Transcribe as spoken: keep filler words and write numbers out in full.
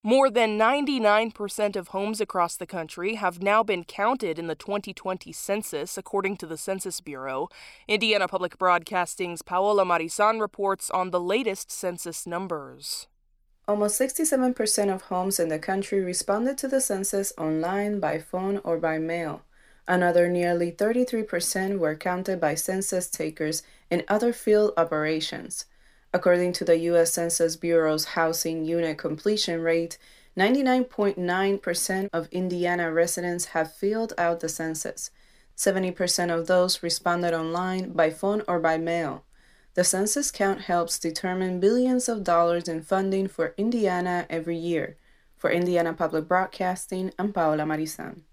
More than ninety-nine percent of homes across the country have now been counted in the twenty twenty census, according to the Census Bureau. Indiana Public Broadcasting's Paola Marisan reports on the latest census numbers. Almost sixty-seven percent of homes in the country responded to the census online, by phone, or by mail. Another nearly thirty-three percent were counted by census takers in other field operations. According to the U S Census Bureau's housing unit completion rate, ninety-nine point nine percent of Indiana residents have filled out the census. seventy percent of those responded online, by phone, or by mail. The census count helps determine billions of dollars in funding for Indiana every year. For Indiana Public Broadcasting, I'm Paola Marisan.